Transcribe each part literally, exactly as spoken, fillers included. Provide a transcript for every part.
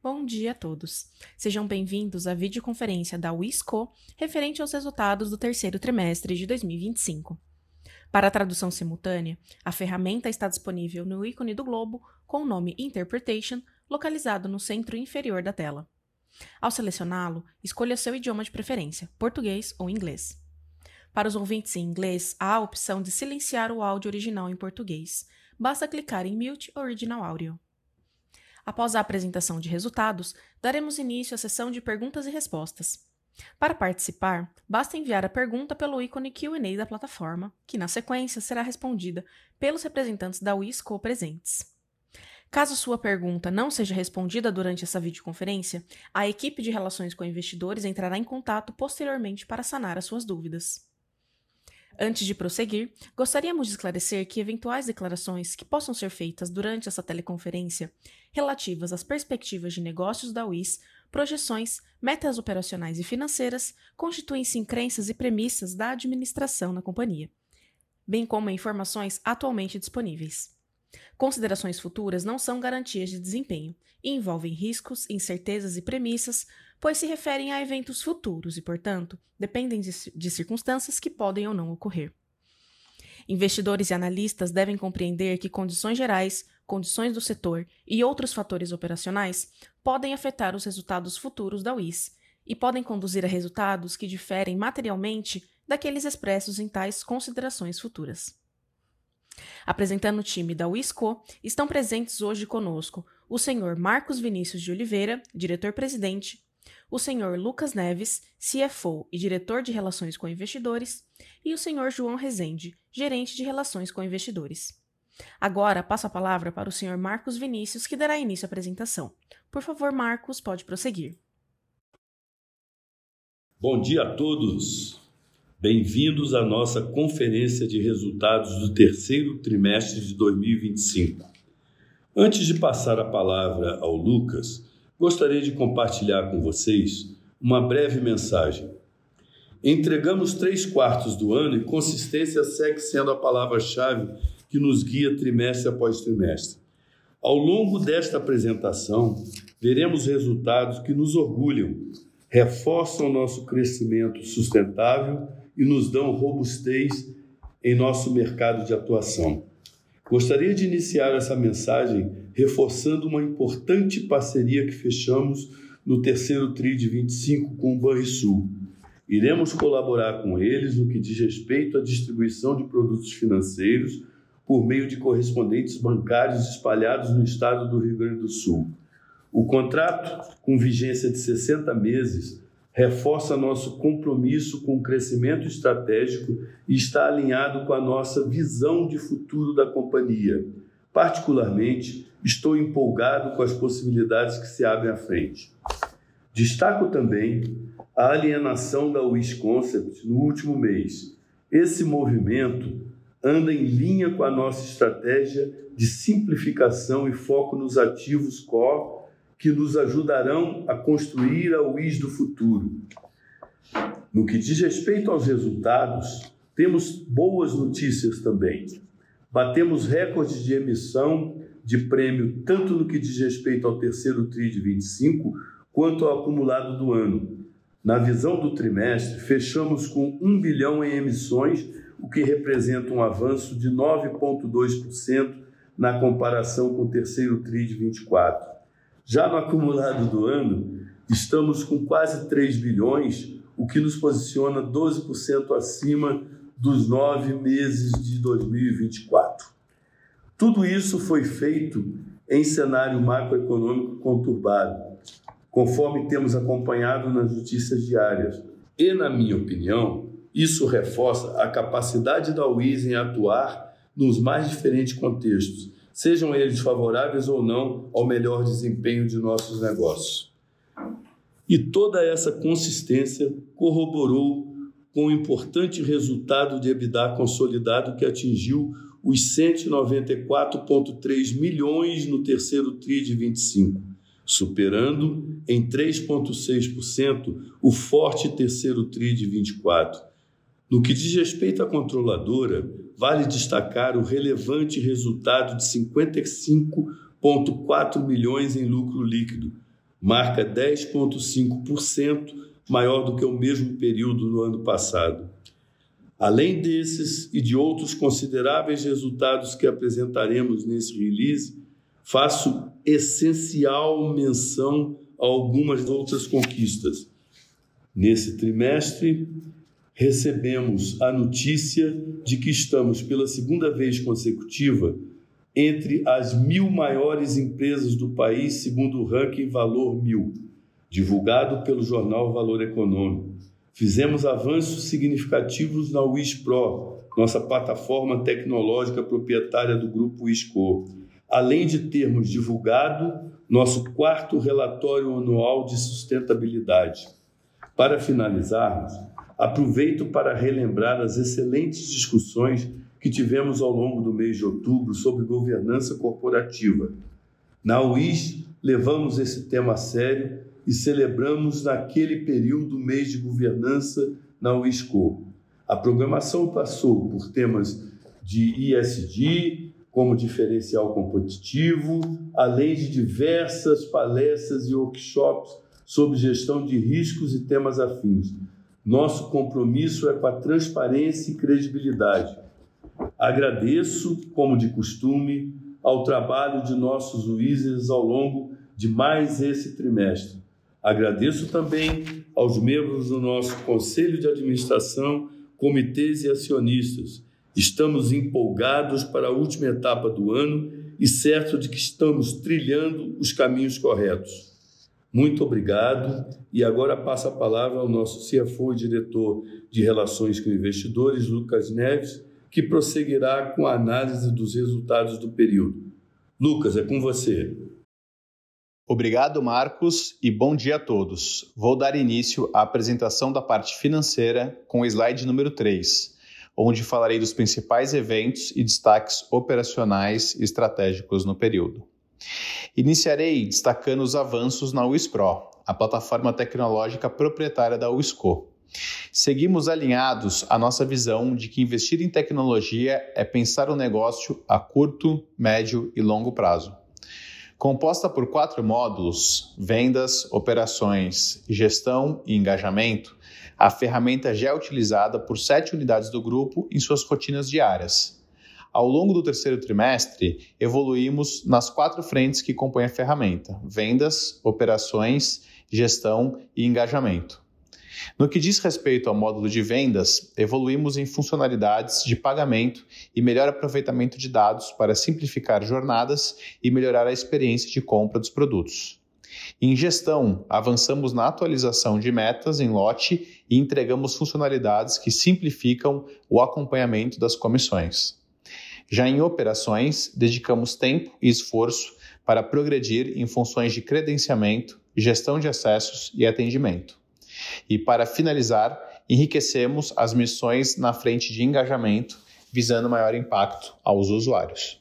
Bom dia a todos. Sejam bem-vindos à videoconferência da Wisco referente aos resultados do terceiro trimestre de dois mil e vinte e cinco. Para a tradução simultânea, a ferramenta está disponível no ícone do globo com o nome Interpretation, localizado no centro inferior da tela. Ao selecioná-lo, escolha seu idioma de preferência, português ou inglês. Para os ouvintes em inglês, há a opção de silenciar o áudio original em português. Basta clicar em Mute Original Audio. Após a apresentação de resultados, daremos início à sessão de perguntas e respostas. Para participar, basta enviar a pergunta pelo ícone Q and A da plataforma, que na sequência será respondida pelos representantes da Wisco presentes. Caso sua pergunta não seja respondida durante essa videoconferência, a equipe de relações com investidores entrará em contato posteriormente para sanar as suas dúvidas. Antes de prosseguir, gostaríamos de esclarecer que eventuais declarações que possam ser feitas durante essa teleconferência, relativas às perspectivas de negócios da W I S, projeções, metas operacionais e financeiras, constituem-se em crenças e premissas da administração na companhia, bem como em informações atualmente disponíveis. Considerações futuras não são garantias de desempenho e envolvem riscos, incertezas e premissas, pois se referem a eventos futuros e, portanto, dependem de, de circunstâncias que podem ou não ocorrer. Investidores e analistas devem compreender que condições gerais, condições do setor e outros fatores operacionais podem afetar os resultados futuros da W I S e podem conduzir a resultados que diferem materialmente daqueles expressos em tais considerações futuras. Apresentando o time da Wisco, estão presentes hoje conosco o senhor Marcos Vinícius de Oliveira, diretor-presidente, o senhor Lucas Neves, C F O e diretor de Relações com Investidores, e o senhor João Rezende, gerente de Relações com Investidores. Agora, passo a palavra para o senhor Marcos Vinícius, que dará início à apresentação. Por favor, Marcos, pode prosseguir. Bom dia a todos. Bem-vindos à nossa conferência de resultados do terceiro trimestre de dois mil e vinte e cinco. Antes de passar a palavra ao Lucas, gostaria de compartilhar com vocês uma breve mensagem. Entregamos três quartos do ano e consistência segue sendo a palavra-chave que nos guia trimestre após trimestre. Ao longo desta apresentação, veremos resultados que nos orgulham, reforçam nosso crescimento sustentável e nos dão robustez em nosso mercado de atuação. Gostaria de iniciar essa mensagem reforçando uma importante parceria que fechamos no terceiro tri de vinte e cinco com o Banrisul. Iremos colaborar com eles no que diz respeito à distribuição de produtos financeiros por meio de correspondentes bancários espalhados no estado do Rio Grande do Sul. O contrato, com vigência de sessenta meses, reforça nosso compromisso com o crescimento estratégico e está alinhado com a nossa visão de futuro da companhia. Particularmente, estou empolgado com as possibilidades que se abrem à frente. Destaco também a alienação da W I S Concept no último mês. Esse movimento anda em linha com a nossa estratégia de simplificação e foco nos ativos core que nos ajudarão a construir a W I S do futuro. No que diz respeito aos resultados, temos boas notícias também. Batemos recordes de emissão de prêmio tanto no que diz respeito ao terceiro tri de vinte e cinco quanto ao acumulado do ano. Na visão do trimestre, fechamos com um bilhão em emissões, o que representa um avanço de nove vírgula dois por cento na comparação com o terceiro tri de vinte e quatro. Já no acumulado do ano, estamos com quase três bilhões, o que nos posiciona doze por cento acima dos nove meses de dois mil e vinte e quatro. Tudo isso foi feito em cenário macroeconômico conturbado, conforme temos acompanhado nas notícias diárias. E, na minha opinião, isso reforça a capacidade da W I S em atuar nos mais diferentes contextos, sejam eles favoráveis ou não ao melhor desempenho de nossos negócios. E toda essa consistência corroborou com o importante resultado de EBITDA consolidado que atingiu os cento e noventa e quatro vírgula três milhões no terceiro tri de vinte e cinco, superando em três vírgula seis por cento o forte terceiro tri de vinte e quatro. No que diz respeito à controladora, vale destacar o relevante resultado de cinquenta e cinco vírgula quatro milhões em lucro líquido, marca dez vírgula cinco por cento maior do que o mesmo período no ano passado. Além desses e de outros consideráveis resultados que apresentaremos nesse release, faço essencial menção a algumas outras conquistas. Nesse trimestre, recebemos a notícia de que estamos, pela segunda vez consecutiva, entre as mil maiores empresas do país, segundo o ranking Valor Mil, divulgado pelo jornal Valor Econômico. Fizemos avanços significativos na WISPro, nossa plataforma tecnológica proprietária do Grupo Wisco, além de termos divulgado nosso quarto relatório anual de sustentabilidade. Para finalizarmos, aproveito para relembrar as excelentes discussões que tivemos ao longo do mês de outubro sobre governança corporativa. Na U I S, levamos esse tema a sério e celebramos naquele período o mês de governança na Wisco. A programação passou por temas de E S G, como diferencial competitivo, além de diversas palestras e workshops sobre gestão de riscos e temas afins. Nosso compromisso é com a transparência e credibilidade. Agradeço, como de costume, ao trabalho de nossos juízes ao longo de mais esse trimestre. Agradeço também aos membros do nosso Conselho de Administração, comitês e acionistas. Estamos empolgados para a última etapa do ano e certos de que estamos trilhando os caminhos corretos. Muito obrigado e agora passo a palavra ao nosso C F O e diretor de Relações com Investidores, Lucas Neves, que prosseguirá com a análise dos resultados do período. Lucas, é com você. Obrigado, Marcos, e bom dia a todos. Vou dar início à apresentação da parte financeira com o slide número três, onde falarei dos principais eventos e destaques operacionais e estratégicos no período. Iniciarei destacando os avanços na WISPro, a plataforma tecnológica proprietária da Wisco. Seguimos alinhados à nossa visão de que investir em tecnologia é pensar o negócio a curto, médio e longo prazo. Composta por quatro módulos, vendas, operações, gestão e engajamento, a ferramenta já é utilizada por sete unidades do grupo em suas rotinas diárias. Ao longo do terceiro trimestre, evoluímos nas quatro frentes que compõem a ferramenta: vendas, operações, gestão e engajamento. No que diz respeito ao módulo de vendas, evoluímos em funcionalidades de pagamento e melhor aproveitamento de dados para simplificar jornadas e melhorar a experiência de compra dos produtos. Em gestão, avançamos na atualização de metas em lote e entregamos funcionalidades que simplificam o acompanhamento das comissões. Já em operações, dedicamos tempo e esforço para progredir em funções de credenciamento, gestão de acessos e atendimento. E para finalizar, enriquecemos as missões na frente de engajamento, visando maior impacto aos usuários.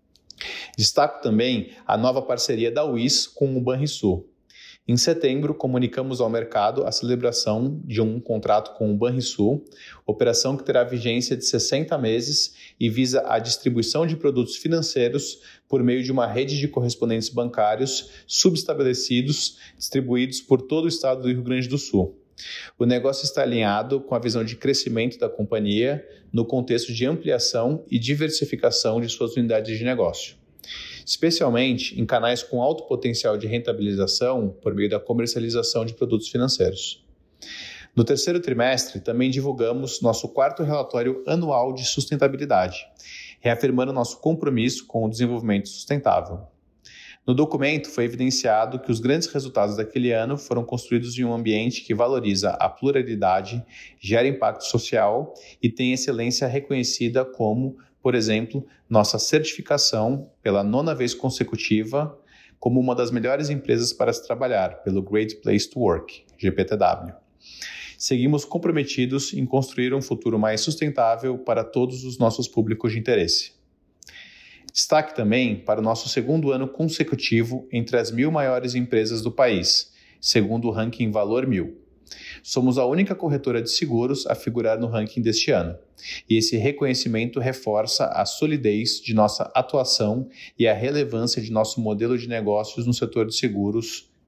Destaco também a nova parceria da U I S com o Banrisul. Em setembro, comunicamos ao mercado a celebração de um contrato com o Banrisul, operação que terá vigência de sessenta meses e visa a distribuição de produtos financeiros por meio de uma rede de correspondentes bancários subestabelecidos, distribuídos por todo o estado do Rio Grande do Sul. O negócio está alinhado com a visão de crescimento da companhia no contexto de ampliação e diversificação de suas unidades de negócio, especialmente em canais com alto potencial de rentabilização por meio da comercialização de produtos financeiros. No terceiro trimestre, também divulgamos nosso quarto relatório anual de sustentabilidade, reafirmando nosso compromisso com o desenvolvimento sustentável. No documento foi evidenciado que os grandes resultados daquele ano foram construídos em um ambiente que valoriza a pluralidade, gera impacto social e tem excelência reconhecida como, por exemplo, nossa certificação pela nona vez consecutiva como uma das melhores empresas para se trabalhar, pelo Great Place to Work, G P T W. Seguimos comprometidos em construir um futuro mais sustentável para todos os nossos públicos de interesse. Destaque também para o nosso segundo ano consecutivo entre as mil maiores empresas do país, segundo o ranking Valor Mil. Somos a única corretora de seguros a figurar no ranking deste ano, e esse reconhecimento reforça a solidez de nossa atuação e a relevância de nosso modelo de negócios no setor de seguros,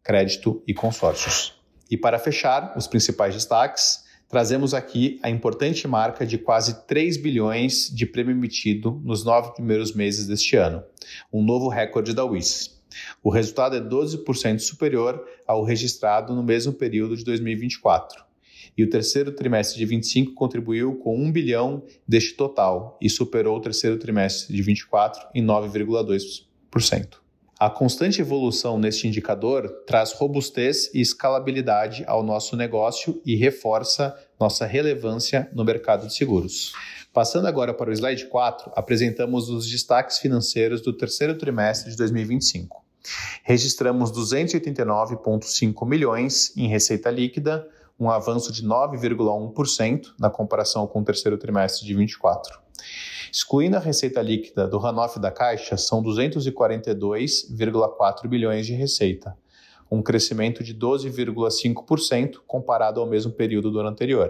crédito e consórcios. E para fechar, os principais destaques, trazemos aqui a importante marca de quase três bilhões de prêmio emitido nos nove primeiros meses deste ano, um novo recorde da W I S. O resultado é doze por cento superior ao registrado no mesmo período de dois mil e vinte e quatro. E o terceiro trimestre de vinte e cinco contribuiu com um bilhão deste total e superou o terceiro trimestre de vinte e quatro em nove vírgula dois por cento. A constante evolução neste indicador traz robustez e escalabilidade ao nosso negócio e reforça nossa relevância no mercado de seguros. Passando agora para o slide quatro, apresentamos os destaques financeiros do terceiro trimestre de dois mil e vinte e cinco. Registramos duzentos e oitenta e nove vírgula cinco milhões em receita líquida, um avanço de nove vírgula um por cento na comparação com o terceiro trimestre de vinte e quatro. Excluindo a receita líquida do runoff da Caixa, são duzentos e quarenta e dois vírgula quatro bilhões de receita, um crescimento de doze vírgula cinco por cento comparado ao mesmo período do ano anterior.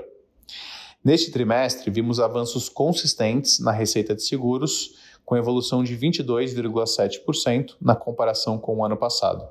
Neste trimestre, vimos avanços consistentes na receita de seguros, com evolução de vinte e dois vírgula sete por cento na comparação com o ano passado.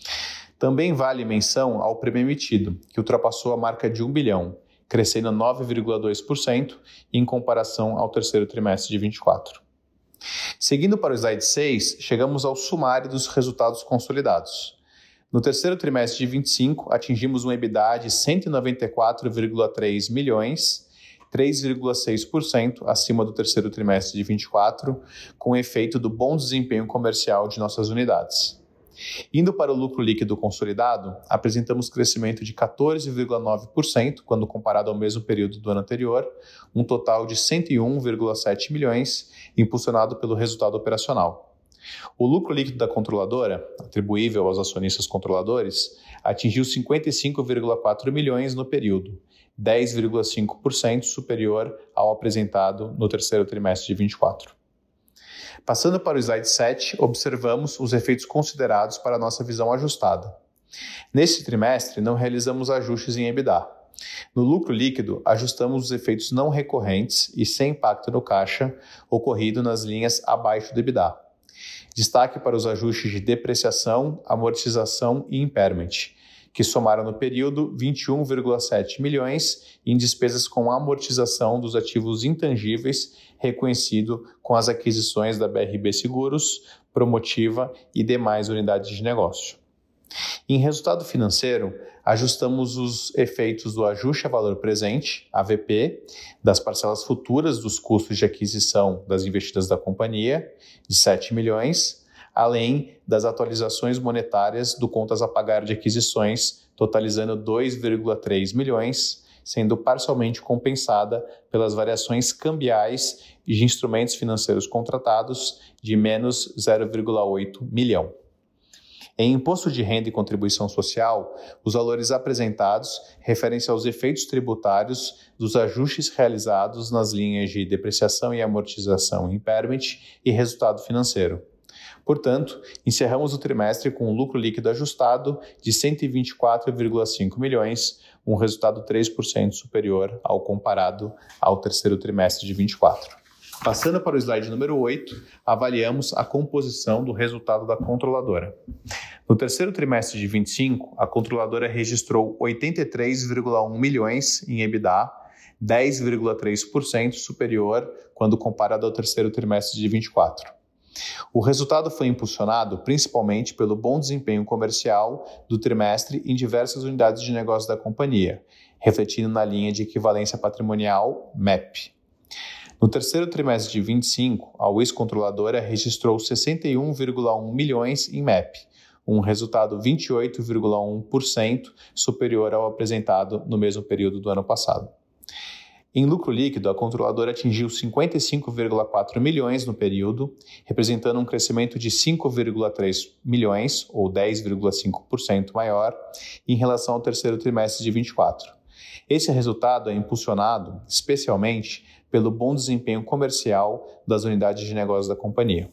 Também vale menção ao prêmio emitido, que ultrapassou a marca de um bilhão, crescendo nove vírgula dois por cento em comparação ao terceiro trimestre de vinte e quatro. Seguindo para o slide seis, chegamos ao sumário dos resultados consolidados. No terceiro trimestre de vinte e cinco, atingimos um EBITDA de cento e noventa e quatro vírgula três milhões, três vírgula seis por cento acima do terceiro trimestre de vinte e quatro, com efeito do bom desempenho comercial de nossas unidades. Indo para o lucro líquido consolidado, apresentamos crescimento de quatorze vírgula nove por cento quando comparado ao mesmo período do ano anterior, um total de cento e um vírgula sete milhões, impulsionado pelo resultado operacional. O lucro líquido da controladora, atribuível aos acionistas controladores, atingiu cinquenta e cinco vírgula quatro milhões no período, dez vírgula cinco por cento superior ao apresentado no terceiro trimestre de vinte e quatro. Passando para o slide sete, observamos os efeitos considerados para a nossa visão ajustada. Neste trimestre, não realizamos ajustes em EBITDA. No lucro líquido, ajustamos os efeitos não recorrentes e sem impacto no caixa, ocorrido nas linhas abaixo do EBITDA. Destaque para os ajustes de depreciação, amortização e impairment, que somaram no período vinte e um vírgula sete milhões em despesas com amortização dos ativos intangíveis reconhecido com as aquisições da B R B Seguros, Promotiva e demais unidades de negócio. Em resultado financeiro, ajustamos os efeitos do ajuste a valor presente, A V P, das parcelas futuras dos custos de aquisição das investidas da companhia, de sete milhões, além das atualizações monetárias do contas a pagar de aquisições, totalizando dois vírgula três milhões, sendo parcialmente compensada pelas variações cambiais de instrumentos financeiros contratados de menos zero vírgula oito milhão. Em imposto de renda e contribuição social, os valores apresentados referem-se aos efeitos tributários dos ajustes realizados nas linhas de depreciação e amortização, impairment e resultado financeiro. Portanto, encerramos o trimestre com um lucro líquido ajustado de cento e vinte e quatro vírgula cinco milhões, um resultado três por cento superior ao comparado ao terceiro trimestre de vinte e quatro. Passando para o slide número oito, avaliamos a composição do resultado da controladora. No terceiro trimestre de vinte e cinco, a controladora registrou oitenta e três vírgula um milhões em EBITDA, dez vírgula três por cento superior quando comparado ao terceiro trimestre de vinte e quatro. O resultado foi impulsionado principalmente pelo bom desempenho comercial do trimestre em diversas unidades de negócio da companhia, refletindo na linha de equivalência patrimonial M E P. No terceiro trimestre de vinte e cinco, a W I S Controladora registrou sessenta e um vírgula um milhões em M E P, um resultado vinte e oito vírgula um por cento superior ao apresentado no mesmo período do ano passado. Em lucro líquido, a controladora atingiu cinquenta e cinco vírgula quatro milhões no período, representando um crescimento de cinco vírgula três milhões, ou dez vírgula cinco por cento maior, em relação ao terceiro trimestre de vinte e quatro. Esse resultado é impulsionado, especialmente, pelo bom desempenho comercial das unidades de negócios da companhia.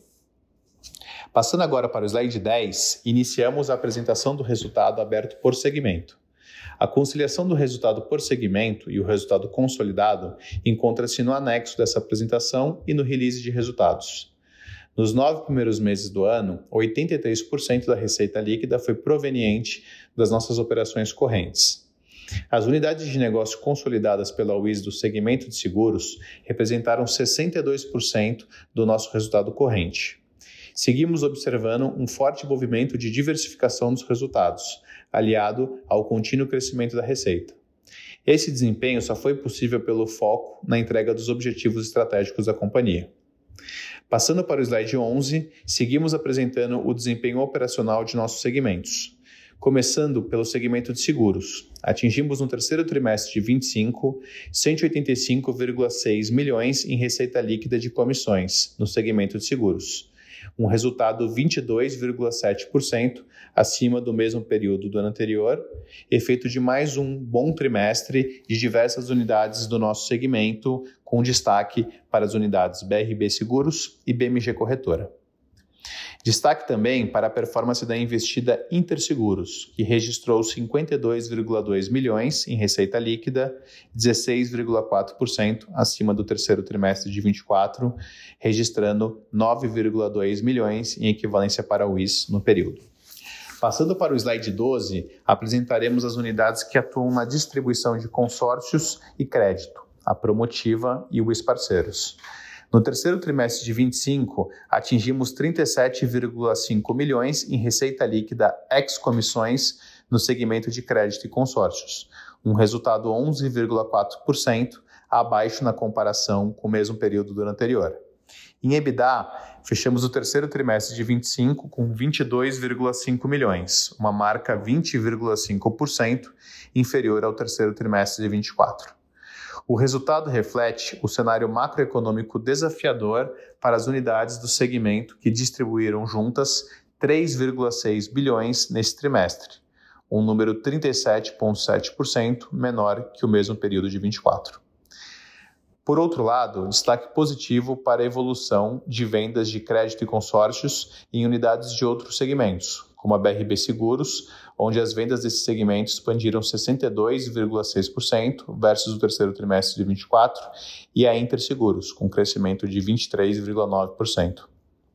Passando agora para o slide dez, iniciamos a apresentação do resultado aberto por segmento. A conciliação do resultado por segmento e o resultado consolidado encontra-se no anexo dessa apresentação e no release de resultados. Nos nove primeiros meses do ano, oitenta e três por cento da receita líquida foi proveniente das nossas operações correntes. As unidades de negócio consolidadas pela U I S do segmento de seguros representaram sessenta e dois por cento do nosso resultado corrente. Seguimos observando um forte movimento de diversificação dos resultados, aliado ao contínuo crescimento da receita. Esse desempenho só foi possível pelo foco na entrega dos objetivos estratégicos da companhia. Passando para o slide onze, seguimos apresentando o desempenho operacional de nossos segmentos. Começando pelo segmento de seguros, atingimos no terceiro trimestre de vinte e cinco, cento e oitenta e cinco vírgula seis milhões em receita líquida de comissões no segmento de seguros, um resultado vinte e dois vírgula sete por cento acima do mesmo período do ano anterior, efeito de mais um bom trimestre de diversas unidades do nosso segmento, com destaque para as unidades B R B Seguros e B M G Corretora. Destaque também para a performance da investida Interseguros, que registrou cinquenta e dois vírgula dois milhões em receita líquida, dezesseis vírgula quatro por cento acima do terceiro trimestre de vinte e quatro, registrando nove vírgula dois milhões em equivalência para a U I S no período. Passando para o slide doze, apresentaremos as unidades que atuam na distribuição de consórcios e crédito, a Promotiva e o U I S Parceiros. No terceiro trimestre de vinte e cinco, atingimos trinta e sete vírgula cinco milhões em receita líquida ex-comissões no segmento de crédito e consórcios, um resultado onze vírgula quatro por cento abaixo na comparação com o mesmo período do ano anterior. Em EBITDA, fechamos o terceiro trimestre de vinte e cinco com vinte e dois vírgula cinco milhões, uma marca vinte vírgula cinco por cento inferior ao terceiro trimestre de vinte e quatro. O resultado reflete o cenário macroeconômico desafiador para as unidades do segmento que distribuíram juntas três vírgula seis bilhões nesse trimestre, um número trinta e sete vírgula sete por cento menor que o mesmo período de vinte e quatro. Por outro lado, destaque positivo para a evolução de vendas de crédito e consórcios em unidades de outros segmentos, como a B R B Seguros, onde as vendas desse segmento expandiram sessenta e dois vírgula seis por cento versus o terceiro trimestre de vinte e quatro, e a Interseguros, com crescimento de vinte e três vírgula nove por cento.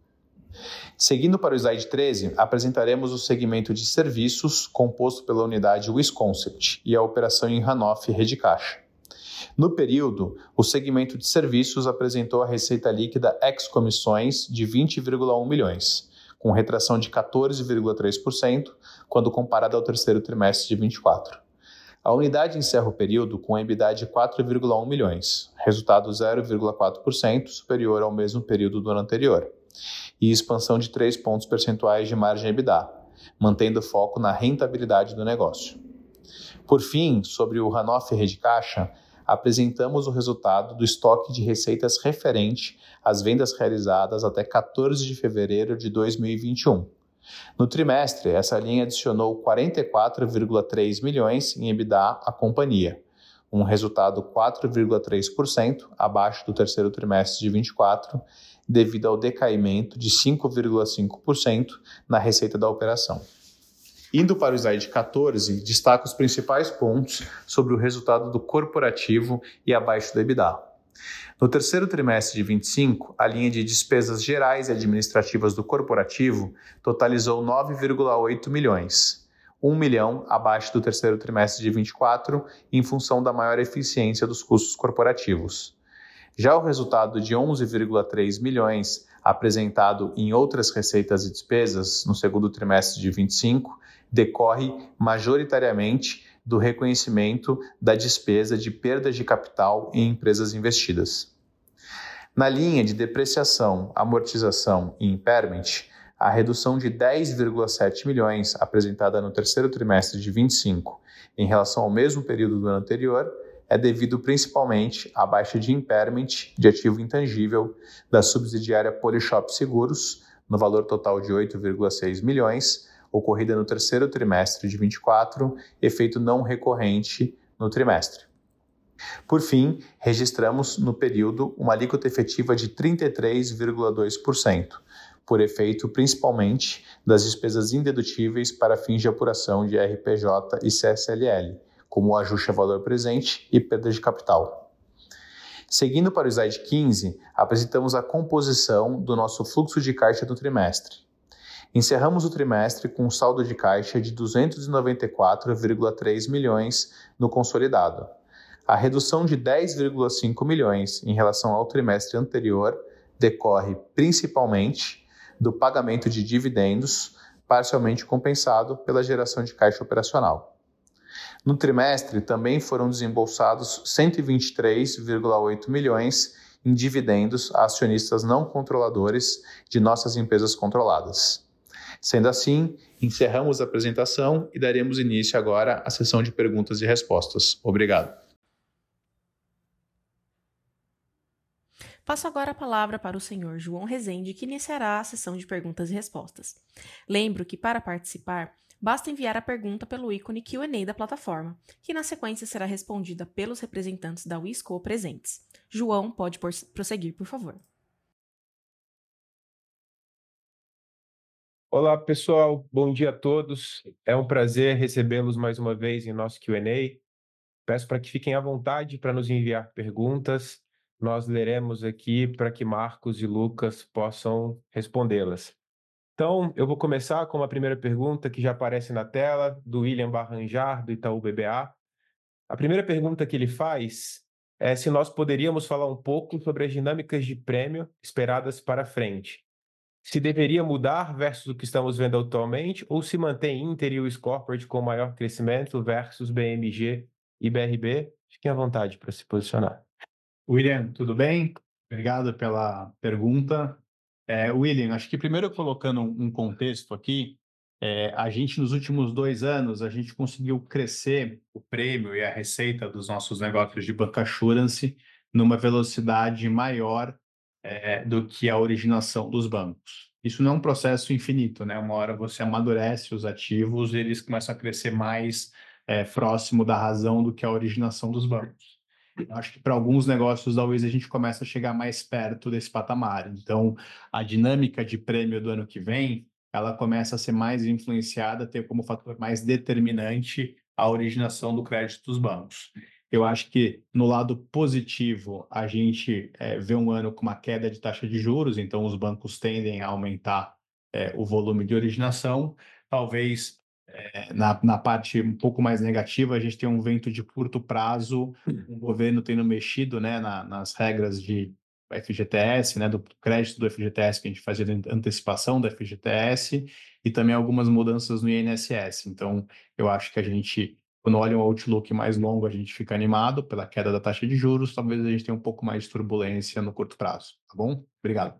Seguindo para o slide treze, apresentaremos o segmento de serviços, composto pela unidade W I S Concept e a operação em Hanoff Rede Caixa. No período, o segmento de serviços apresentou a receita líquida ex-comissões de vinte vírgula um milhões, com retração de quatorze vírgula três por cento quando comparada ao terceiro trimestre de vinte e quatro. A unidade encerra o período com EBITDA de quatro vírgula um milhões, resultado zero vírgula quatro por cento superior ao mesmo período do ano anterior, e expansão de três pontos percentuais de margem EBITDA, mantendo foco na rentabilidade do negócio. Por fim, sobre o Hanoff Rede Caixa, apresentamos o resultado do estoque de receitas referente às vendas realizadas até quatorze de fevereiro de dois mil e vinte e um. No trimestre, essa linha adicionou quarenta e quatro vírgula três milhões em EBITDA à companhia, um resultado quatro vírgula três por cento abaixo do terceiro trimestre de vinte e quatro, devido ao decaimento de cinco vírgula cinco por cento na receita da operação. Indo para o slide quatorze, destaco os principais pontos sobre o resultado do corporativo e abaixo do EBITDA. No terceiro trimestre de vinte e cinco, a linha de despesas gerais e administrativas do corporativo totalizou nove vírgula oito milhões, um milhão abaixo do terceiro trimestre de vinte e quatro, em função da maior eficiência dos custos corporativos. Já o resultado de onze vírgula três milhões, apresentado em outras receitas e despesas no segundo trimestre de vinte e cinco, decorre majoritariamente do reconhecimento da despesa de perdas de capital em empresas investidas. Na linha de depreciação, amortização e impairment, a redução de dez vírgula sete milhões apresentada no terceiro trimestre de vinte e cinco em relação ao mesmo período do ano anterior é devido principalmente à baixa de impairment de ativo intangível da subsidiária Polishop Seguros, no valor total de oito vírgula seis milhões, ocorrida no terceiro trimestre de vinte e quatro, efeito não recorrente no trimestre. Por fim, registramos no período uma alíquota efetiva de trinta e três vírgula dois por cento, por efeito principalmente das despesas indedutíveis para fins de apuração de R P J e C S L L, como o ajuste a valor presente e perda de capital. Seguindo para o slide quinze, apresentamos a composição do nosso fluxo de caixa do trimestre. Encerramos o trimestre com um saldo de caixa de duzentos e noventa e quatro vírgula três milhões no consolidado. A redução de dez vírgula cinco milhões em relação ao trimestre anterior decorre principalmente do pagamento de dividendos, parcialmente compensado pela geração de caixa operacional. No trimestre, também foram desembolsados cento e vinte e três vírgula oito milhões em dividendos a acionistas não controladores de nossas empresas controladas. Sendo assim, encerramos a apresentação e daremos início agora à sessão de perguntas e respostas. Obrigado. Passo agora a palavra para o senhor João Rezende, que iniciará a sessão de perguntas e respostas. Lembro que, para participar, basta enviar a pergunta pelo ícone Q and A da plataforma, que na sequência será respondida pelos representantes da Wisco presentes. João, pode prosseguir, por favor. Olá, pessoal. Bom dia a todos. É um prazer recebê-los mais uma vez em nosso Q and A. Peço para que fiquem à vontade para nos enviar perguntas. Nós leremos aqui para que Marcos e Lucas possam respondê-las. Então, eu vou começar com uma primeira pergunta que já aparece na tela, do William Barranjar, do Itaú B B A. A primeira pergunta que ele faz é se nós poderíamos falar um pouco sobre as dinâmicas de prêmio esperadas para frente. Se deveria mudar versus o que estamos vendo atualmente, ou se mantém Inter e o Corporate com maior crescimento versus B M G e B R B? Fiquem à vontade para se posicionar. William, tudo bem? Obrigado pela pergunta. É, William, acho que primeiro colocando um contexto aqui, é, a gente nos últimos dois anos, a gente conseguiu crescer o prêmio e a receita dos nossos negócios de bancassurance numa velocidade maior é, do que a originação dos bancos. Isso não é um processo infinito, né? Uma hora você amadurece os ativos e eles começam a crescer mais é, próximo da razão do que a originação dos bancos. Acho que para alguns negócios da Wiz a gente começa a chegar mais perto desse patamar. Então, a dinâmica de prêmio do ano que vem, ela começa a ser mais influenciada, ter como fator mais determinante a originação do crédito dos bancos. Eu acho que no lado positivo, a gente é, vê um ano com uma queda de taxa de juros, então os bancos tendem a aumentar é, o volume de originação. Talvez é, na, na parte um pouco mais negativa, a gente tem um vento de curto prazo, o governo tendo mexido né, na, nas regras de F G T S, né, do crédito do F G T S, que a gente fazia de antecipação do F G T S, e também algumas mudanças no I N S S. Então, eu acho que a gente, quando olha um outlook mais longo, a gente fica animado pela queda da taxa de juros, talvez a gente tenha um pouco mais de turbulência no curto prazo, tá bom? Obrigado.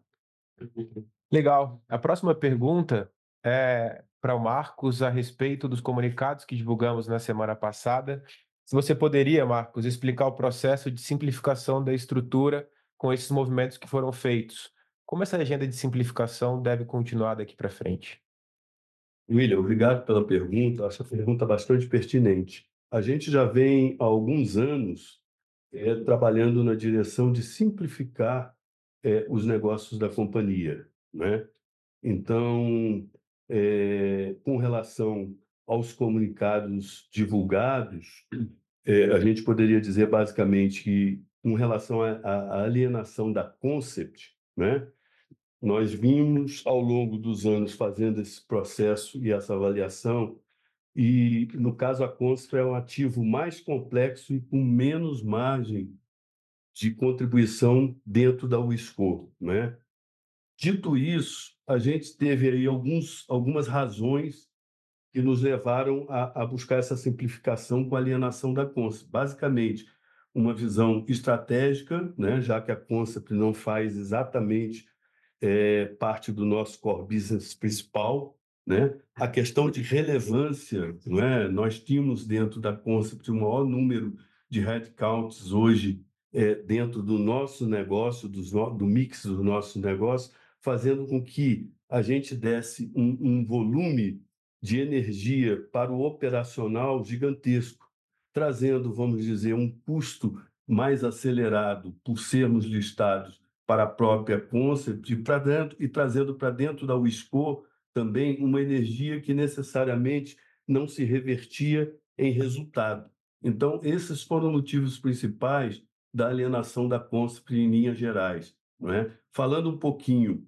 Legal. A próxima pergunta é para o Marcos a respeito dos comunicados que divulgamos na semana passada. Se você poderia, Marcos, explicar o processo de simplificação da estrutura com esses movimentos que foram feitos. Como essa agenda de simplificação deve continuar daqui para frente? William, obrigado pela pergunta. Essa pergunta é bastante pertinente. A gente já vem há alguns anos é, trabalhando na direção de simplificar é, os negócios da companhia, né? Então, é, com relação aos comunicados divulgados, é, a gente poderia dizer basicamente que, com relação à, à alienação da Concept, né? Nós vimos ao longo dos anos fazendo esse processo e essa avaliação, e no caso a Concept é um ativo mais complexo e com menos margem de contribuição dentro da Wisco, né? Dito isso, a gente teve aí alguns, algumas razões que nos levaram a, a buscar essa simplificação com a alienação da Concept. Basicamente, uma visão estratégica, né? Já que a Concept não faz exatamente é, parte do nosso core business principal, né? A questão de relevância, não é? Nós tínhamos dentro da Concept o maior número de headcounts hoje é, dentro do nosso negócio, do, do mix do nosso negócio, fazendo com que a gente desse um, um volume de energia para o operacional gigantesco, trazendo, vamos dizer, um custo mais acelerado por sermos listados para a própria Concept e, para dentro, e trazendo para dentro da Wisco também uma energia que necessariamente não se revertia em resultado. Então, esses foram motivos principais da alienação da Consip em linhas gerais, não é? Falando um pouquinho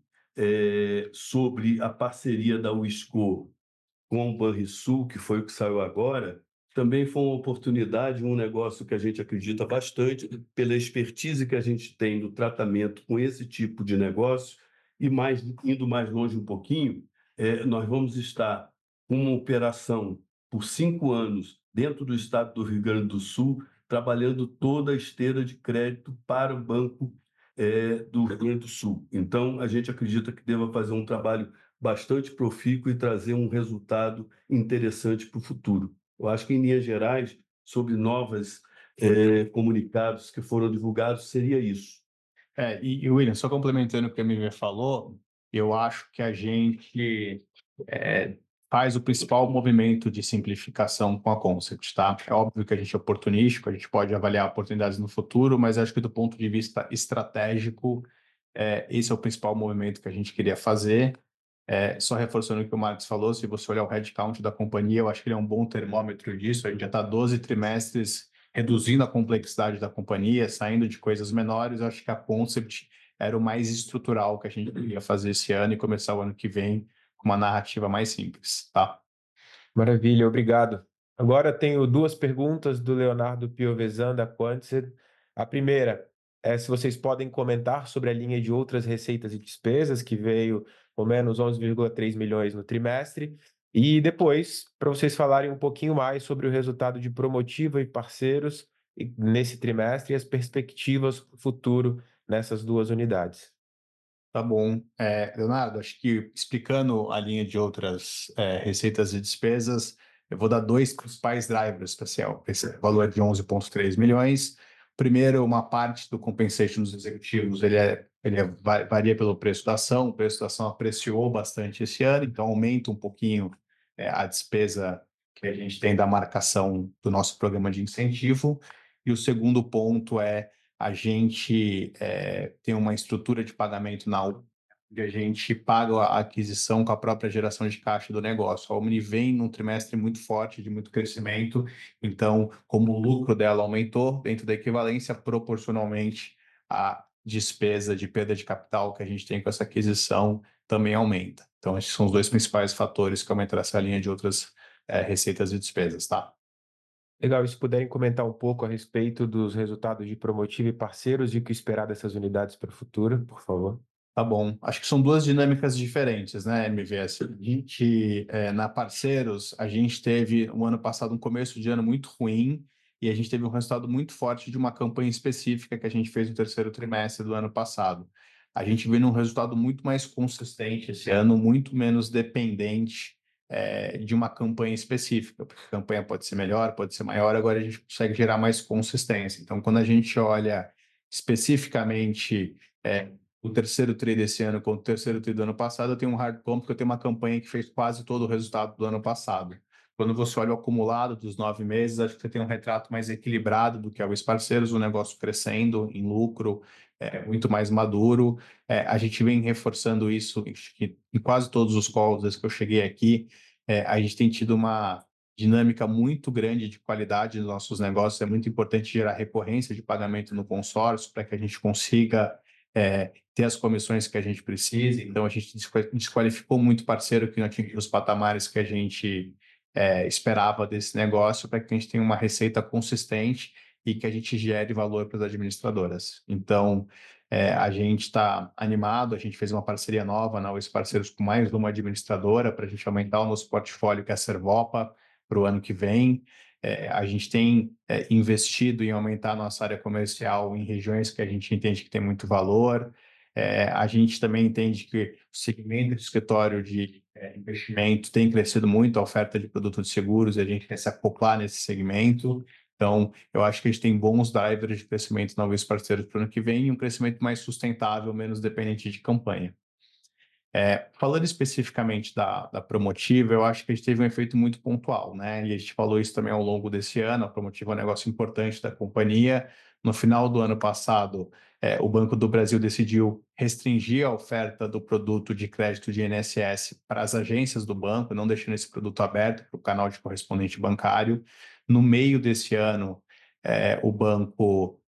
é, sobre a parceria da Wisco com o Banrisul, que foi o que saiu agora, também foi uma oportunidade, um negócio que a gente acredita bastante, pela expertise que a gente tem no tratamento com esse tipo de negócio, e mais, indo mais longe um pouquinho, é, nós vamos estar com uma operação por cinco anos dentro do estado do Rio Grande do Sul, trabalhando toda a esteira de crédito para o Banco é, do Rio Grande do Sul. Então, a gente acredita que deva fazer um trabalho bastante profícuo e trazer um resultado interessante para o futuro. Eu acho que, em linhas gerais, sobre novos é, comunicados que foram divulgados, seria isso. É, e, e William, só complementando o que a M V falou, eu acho que a gente é, faz o principal movimento de simplificação com a Concept, tá? É óbvio que a gente é oportunístico, a gente pode avaliar oportunidades no futuro, mas acho que do ponto de vista estratégico, é, esse é o principal movimento que a gente queria fazer. É, só reforçando o que o Marcos falou, se você olhar o headcount da companhia, eu acho que ele é um bom termômetro disso. A gente já está doze trimestres reduzindo a complexidade da companhia, saindo de coisas menores. Eu acho que a Concept era o mais estrutural que a gente queria fazer esse ano e começar o ano que vem com uma narrativa mais simples, tá? Maravilha, obrigado. Agora tenho duas perguntas do Leonardo Piovesan, da Quantser. A primeira é se vocês podem comentar sobre a linha de outras receitas e despesas, que veio com menos onze vírgula três milhões no trimestre. E depois, para vocês falarem um pouquinho mais sobre o resultado de Promotiva e parceiros nesse trimestre e as perspectivas para o futuro nessas duas unidades. Tá bom. É, Leonardo, acho que explicando a linha de outras é, receitas e despesas, eu vou dar dois principais drivers para esse valor de onze vírgula três milhões. Primeiro, uma parte do compensation dos executivos, ele, é, ele é, varia pelo preço da ação, o preço da ação apreciou bastante esse ano, então aumenta um pouquinho é, a despesa que a gente tem da marcação do nosso programa de incentivo. E o segundo ponto é a gente é, tem uma estrutura de pagamento na Omni, onde a gente paga a aquisição com a própria geração de caixa do negócio. A Omni vem num trimestre muito forte, de muito crescimento, então, como o lucro dela aumentou, dentro da equivalência, proporcionalmente, a despesa de perda de capital que a gente tem com essa aquisição também aumenta. Então, esses são os dois principais fatores que aumentaram essa linha de outras é, receitas e despesas, tá? Legal, e se puderem comentar um pouco a respeito dos resultados de Promotiva e parceiros e o que esperar dessas unidades para o futuro, por favor. Tá bom. Acho que são duas dinâmicas diferentes, né, M V S? A gente, é, na Parceiros, a gente teve, um ano passado, um começo de ano muito ruim e a gente teve um resultado muito forte de uma campanha específica que a gente fez no terceiro trimestre do ano passado. A gente vê um resultado muito mais consistente esse ano, muito menos dependente é, de uma campanha específica, porque a campanha pode ser melhor, pode ser maior, agora a gente consegue gerar mais consistência. Então, quando a gente olha especificamente é, o terceiro tri desse ano com o terceiro tri do ano passado, eu tenho um hard comp, porque eu tenho uma campanha que fez quase todo o resultado do ano passado. Quando você olha o acumulado dos nove meses, acho que você tem um retrato mais equilibrado do que é o ex-parceiros, o negócio crescendo em lucro, é, muito mais maduro. É, a gente vem reforçando isso em quase todos os calls desde que eu cheguei aqui. É, a gente tem tido uma dinâmica muito grande de qualidade nos nossos negócios. É muito importante gerar recorrência de pagamento no consórcio para que a gente consiga é, ter as comissões que a gente precisa. Então, a gente desqualificou muito parceiro que não atingiu os patamares que a gente é, esperava desse negócio para que a gente tenha uma receita consistente e que a gente gere valor para as administradoras. Então, é, a gente está animado, a gente fez uma parceria nova na Os Parceiros com mais uma administradora para a gente aumentar o nosso portfólio, que é a Servopa, para o ano que vem. É, a gente tem é, investido em aumentar a nossa área comercial em regiões que a gente entende que tem muito valor. É, a gente também entende que o segmento de escritório de é, investimento tem crescido muito, a oferta de produtos de seguros, e a gente quer se acoplar nesse segmento. Então, eu acho que a gente tem bons drivers de crescimento na Os Parceiros para o ano que vem e um crescimento mais sustentável, menos dependente de campanha. É, falando especificamente da, da Promotiva, eu acho que a gente teve um efeito muito pontual, né? E a gente falou isso também ao longo desse ano. A Promotiva é um negócio importante da companhia. No final do ano passado, é, o Banco do Brasil decidiu restringir a oferta do produto de crédito de I N S S para as agências do banco, não deixando esse produto aberto para o canal de correspondente bancário. No meio desse ano, é, o banco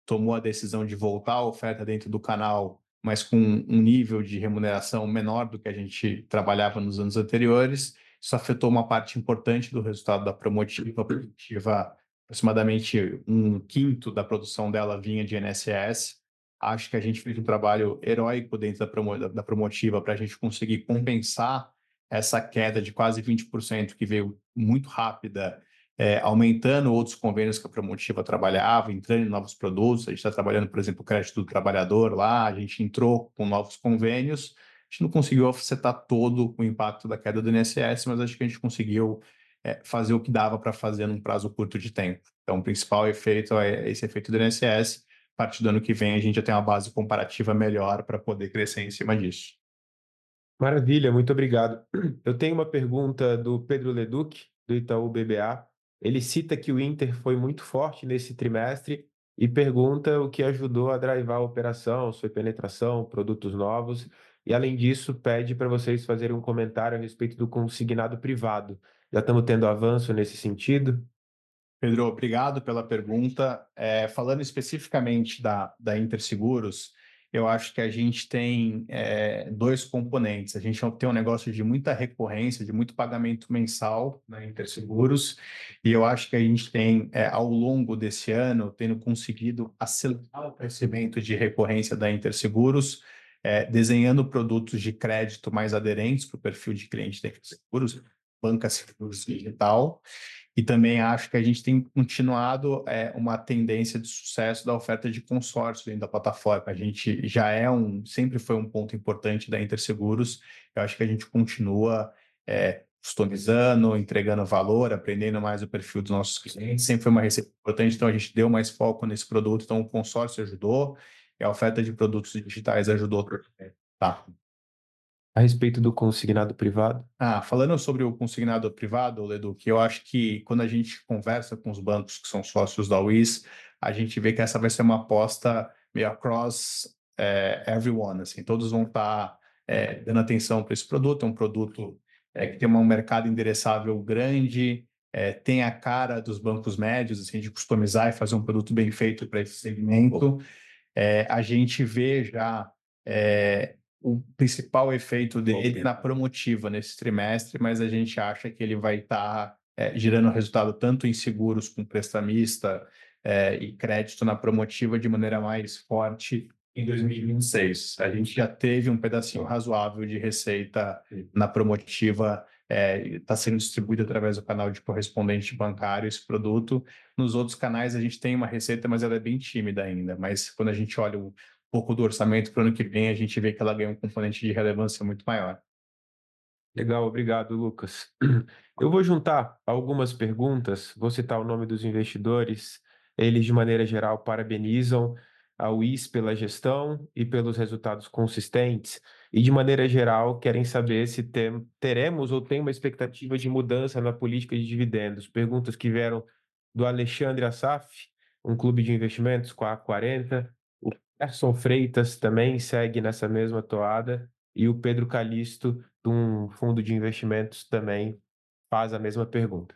tomou a decisão de voltar a oferta dentro do canal, mas com um nível de remuneração menor do que a gente trabalhava nos anos anteriores. Isso afetou uma parte importante do resultado da Promotiva. A Promotiva, aproximadamente um quinto da produção dela vinha de I N S S. Acho que a gente fez um trabalho heróico dentro da, promo, da, da Promotiva para a gente conseguir compensar essa queda de quase vinte por cento que veio muito rápida, é, aumentando outros convênios que a Promotiva trabalhava, entrando em novos produtos. A gente está trabalhando, por exemplo, o crédito do trabalhador lá, a gente entrou com novos convênios. A gente não conseguiu offsetar todo o impacto da queda do I N S S, mas acho que a gente conseguiu é, fazer o que dava para fazer num prazo curto de tempo. Então, o principal efeito é esse efeito do I N S S. A partir do ano que vem, a gente já tem uma base comparativa melhor para poder crescer em cima disso. Maravilha, muito obrigado. Eu tenho uma pergunta do Pedro Leduc, do Itaú B B A. Ele cita que o Inter foi muito forte nesse trimestre e pergunta o que ajudou a drivar a operação, sua penetração, produtos novos. E, além disso, pede para vocês fazerem um comentário a respeito do consignado privado. Já estamos tendo avanço nesse sentido? Pedro, obrigado pela pergunta. É, falando especificamente da, da Interseguros, eu acho que a gente tem é, dois componentes. A gente tem um negócio de muita recorrência, de muito pagamento mensal na Interseguros, e eu acho que a gente tem, é, ao longo desse ano, tendo conseguido acelerar o crescimento de recorrência da Interseguros, é, desenhando produtos de crédito mais aderentes para o perfil de cliente da Interseguros, banca seguros digital. E também acho que a gente tem continuado é, uma tendência de sucesso da oferta de consórcio dentro da plataforma. A gente já é um, sempre foi um ponto importante da Interseguros. Eu acho que a gente continua é, customizando, entregando valor, aprendendo mais o perfil dos nossos clientes. Sempre foi uma receita importante, então a gente deu mais foco nesse produto. Então o consórcio ajudou e a oferta de produtos digitais ajudou. Tá. A respeito do consignado privado? Ah, falando sobre o consignado privado, Ledu, que eu acho que quando a gente conversa com os bancos que são sócios da W I S, a gente vê que essa vai ser uma aposta meio across é, everyone, assim, todos vão estar é, dando atenção para esse produto. É um produto é, que tem um mercado endereçável grande, é, tem a cara dos bancos médios, assim, de customizar e fazer um produto bem feito para esse segmento. É, a gente vê já é, o principal efeito dele na Promotiva nesse trimestre, mas a gente acha que ele vai estar tá, é, gerando resultado tanto em seguros com prestamista é, e crédito na Promotiva de maneira mais forte em dois mil e vinte e seis. A gente já teve um pedacinho razoável de receita na Promotiva, está é, sendo distribuído através do canal de correspondente bancário esse produto. Nos outros canais a gente tem uma receita, mas ela é bem tímida ainda. Mas quando a gente olha um pouco do orçamento para o ano que vem, a gente vê que ela ganha um componente de relevância muito maior. Legal, obrigado, Lucas. Eu vou juntar algumas perguntas, vou citar o nome dos investidores. Eles, de maneira geral, parabenizam a W I S pela gestão e pelos resultados consistentes, e, de maneira geral, querem saber se tem, teremos ou tem uma expectativa de mudança na política de dividendos. Perguntas que vieram do Alexandre Assaf, um clube de investimentos com a A quarenta, o Gerson Freitas também segue nessa mesma toada, e o Pedro Calixto, de um fundo de investimentos, também faz a mesma pergunta.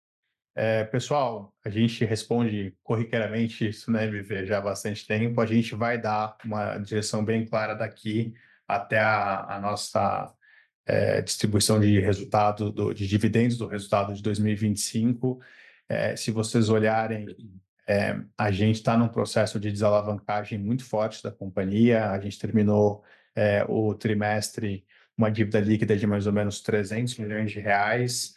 É, pessoal, a gente responde corriqueiramente isso, né, Viver, já há bastante tempo. A gente vai dar uma direção bem clara daqui até a, a nossa é, distribuição de resultado, do, de dividendos do resultado de dois mil e vinte e cinco. É, se vocês olharem, é, a gente está num processo de desalavancagem muito forte da companhia. A gente terminou é, o trimestre uma dívida líquida de mais ou menos trezentos milhões de reais.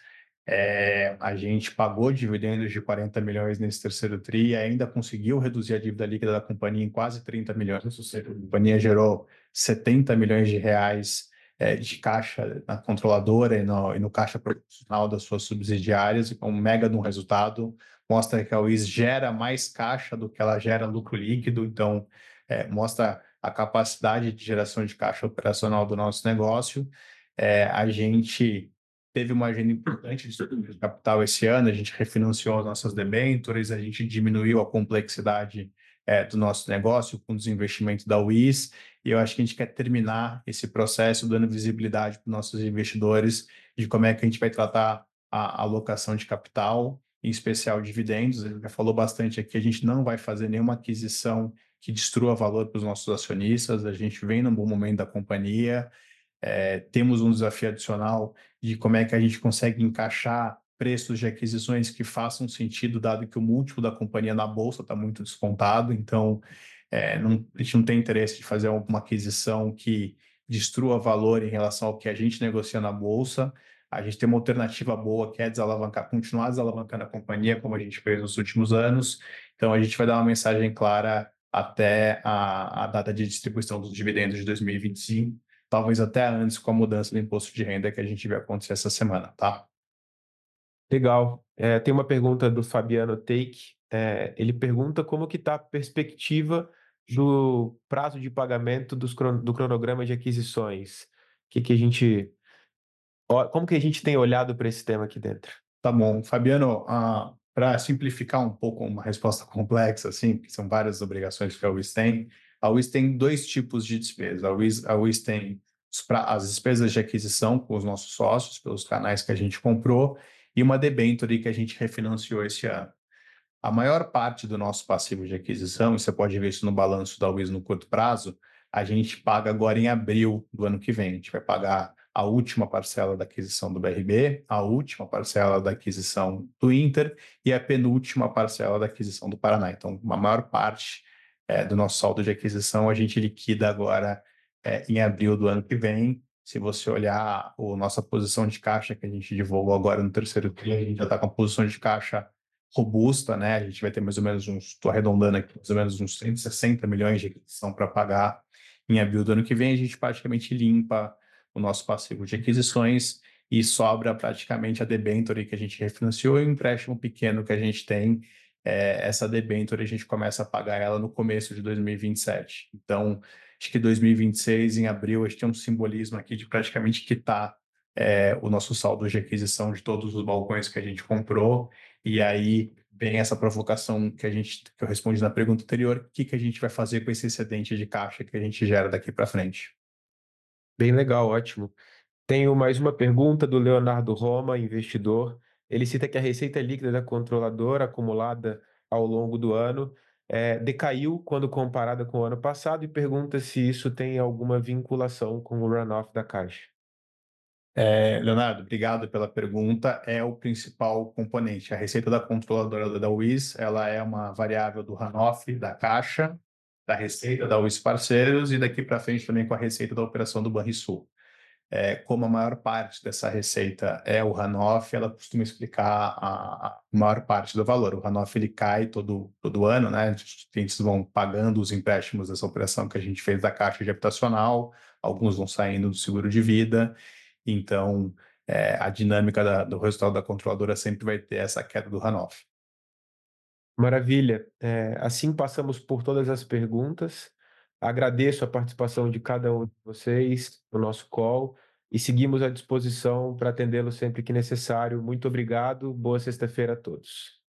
É, a gente pagou dividendos de quarenta milhões nesse terceiro tri e ainda conseguiu reduzir a dívida líquida da companhia em quase trinta milhões. Ou seja, a companhia gerou setenta milhões de reais é, de caixa na controladora e no, e no caixa profissional das suas subsidiárias, e com um mega de um resultado. Mostra que a W I S gera mais caixa do que ela gera lucro líquido, então é, mostra a capacidade de geração de caixa operacional do nosso negócio. É, a gente teve uma agenda importante de capital esse ano, a gente refinanciou as nossas debêntures, a gente diminuiu a complexidade é, do nosso negócio com os investimentos da W I S, e eu acho que a gente quer terminar esse processo dando visibilidade para os nossos investidores de como é que a gente vai tratar a alocação de capital em especial dividendos. Ele já falou bastante aqui, a gente não vai fazer nenhuma aquisição que destrua valor para os nossos acionistas, a gente vem num bom momento da companhia, é, temos um desafio adicional de como é que a gente consegue encaixar preços de aquisições que façam sentido, dado que o múltiplo da companhia na bolsa está muito descontado, então é, não, a gente não tem interesse de fazer uma aquisição que destrua valor em relação ao que a gente negocia na bolsa. A gente tem uma alternativa boa, que é desalavancar, continuar desalavancando a companhia, como a gente fez nos últimos anos. Então, a gente vai dar uma mensagem clara até a, a data de distribuição dos dividendos de dois mil e vinte e cinco, talvez até antes com a mudança do imposto de renda que a gente vai acontecer essa semana, tá? Legal. É, tem uma pergunta do Fabiano Take. É, ele pergunta como que está a perspectiva do prazo de pagamento dos, cron- do cronograma de aquisições. Que que a gente, ó, como que a gente tem olhado para esse tema aqui dentro? Tá bom. Fabiano, ah, para simplificar um pouco uma resposta complexa, assim, que são várias obrigações que a U I S tem, a U I S tem dois tipos de despesa. A U I S, a U I S tem os pra- as despesas de aquisição com os nossos sócios, pelos canais que a gente comprou, e uma debênture que a gente refinanciou esse ano. A maior parte do nosso passivo de aquisição, e você pode ver isso no balanço da U I S no curto prazo, a gente paga agora em abril do ano que vem. A gente vai pagar a última parcela da aquisição do B R B, a última parcela da aquisição do Inter e a penúltima parcela da aquisição do Paraná. Então, a maior parte é, do nosso saldo de aquisição a gente liquida agora é, em abril do ano que vem. Se você olhar a nossa posição de caixa que a gente divulgou agora no terceiro tri, a gente já está com a posição de caixa robusta, né? A gente vai ter mais ou menos uns, estou arredondando aqui, mais ou menos uns cento e sessenta milhões de aquisição para pagar em abril do ano que vem. A gente praticamente limpa o nosso passivo de aquisições e sobra praticamente a debênture que a gente refinanciou e o empréstimo pequeno que a gente tem. É, essa debênture a gente começa a pagar ela no começo de dois mil e vinte e sete. Então, acho que dois mil e vinte e seis, em abril, a gente tem um simbolismo aqui de praticamente quitar é, o nosso saldo de aquisição de todos os balcões que a gente comprou. E aí vem essa provocação que a gente que eu respondi na pergunta anterior, o que, que a gente vai fazer com esse excedente de caixa que a gente gera daqui para frente? Bem legal, ótimo. Tenho mais uma pergunta do Leonardo Roma, investidor. Ele cita que a receita líquida da controladora acumulada ao longo do ano eh, decaiu quando comparada com o ano passado e pergunta se isso tem alguma vinculação com o runoff da Caixa. É, Leonardo, obrigado pela pergunta. É o principal componente. A receita da controladora da U I S, ela é uma variável do runoff da Caixa, da receita da U I S Parceiros e daqui para frente também com a receita da operação do Banrisul. É, como a maior parte dessa receita é o runoff, ela costuma explicar a, a maior parte do valor. O runoff ele cai todo, todo ano, né? Os clientes vão pagando os empréstimos dessa operação que a gente fez da Caixa de Habitacional, alguns vão saindo do seguro de vida, então é, a dinâmica da, do resultado da controladora sempre vai ter essa queda do runoff. Maravilha. É, assim passamos por todas as perguntas. Agradeço a participação de cada um de vocês no nosso call e seguimos à disposição para atendê-lo sempre que necessário. Muito obrigado. Boa sexta-feira a todos.